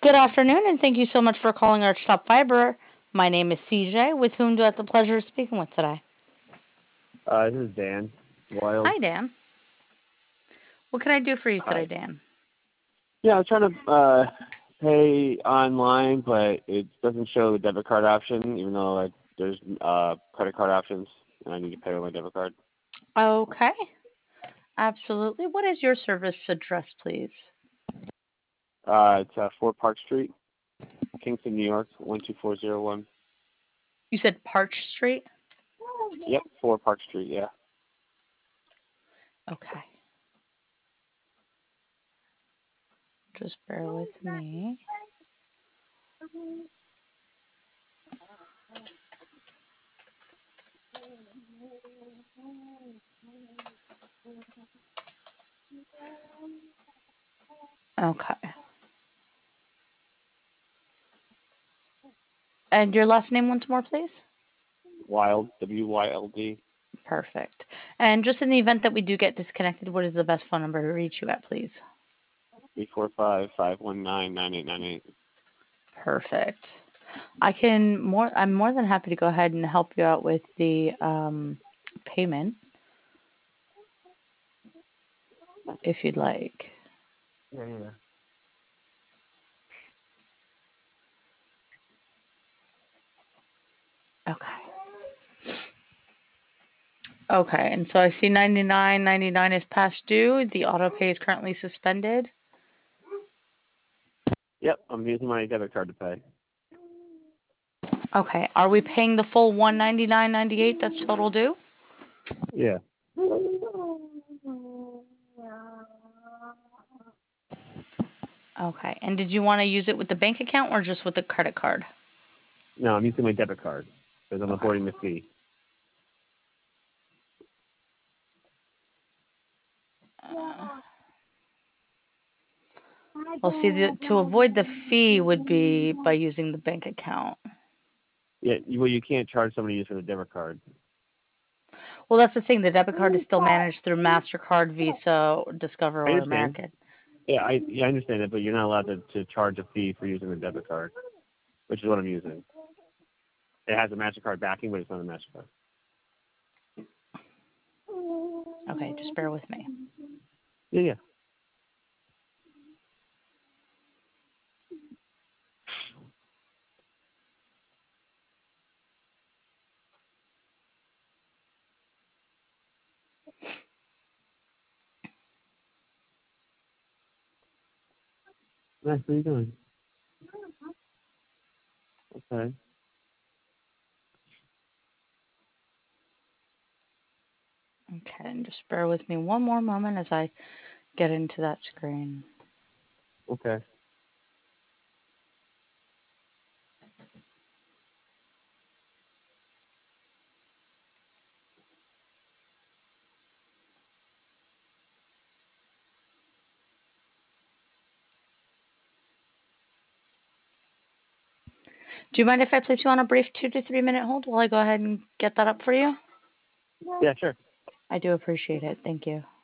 Good afternoon, and thank you so much for calling our Shop Fiber. My name is CJ, with whom do I have the pleasure of speaking with today? This is Dan Wild. Hi, Dan. What can I do for you today, Hi. Dan? Yeah, I was trying to pay online, but it doesn't show the debit card option, even though there's credit card options, and I need to pay with my debit card. Okay, absolutely. What is your service address, please? It's 4 Park Street, Kingston, New York, 12401. You said Parch Street? Yep, 4 Park Street, yeah. Okay, just bear with me. Okay. And your last name once more, please? Wild, W-Y-L-D, Perfect. And just in the event that we do get disconnected, what is the best phone number to reach you at, please? 345-519-9898. Perfect. I'm more than happy to go ahead and help you out with the payment if you'd like. Yeah. Okay. Okay, and so I see 99.99 is past due. The auto pay is currently suspended. Yep, I'm using my debit card to pay. Okay, are we paying the full 199.98 that's total due? Yeah. Okay, and did you want to use it with the bank account or just with the credit card? No, I'm using my debit card because I'm Okay. avoiding the fee. Uh, well, see, to avoid the fee would be by using the bank account. Yeah, well, you can't charge somebody using a debit card. Well, that's the thing. The debit card is still managed through MasterCard, Visa, Discover, I or understand. American. Yeah, I understand it, but you're not allowed to charge a fee for using a debit card, which is what I'm using. It has a MasterCard backing, but it's not a MasterCard. Okay, just bear with me. Yeah. Nice, what are you doing? Okay. Okay, and just bear with me one more moment as I get into that screen. Okay. Do you mind if I place you on a brief 2 to 3 minute hold while I go ahead and get that up for you? Yeah, sure. I do appreciate it. Thank you.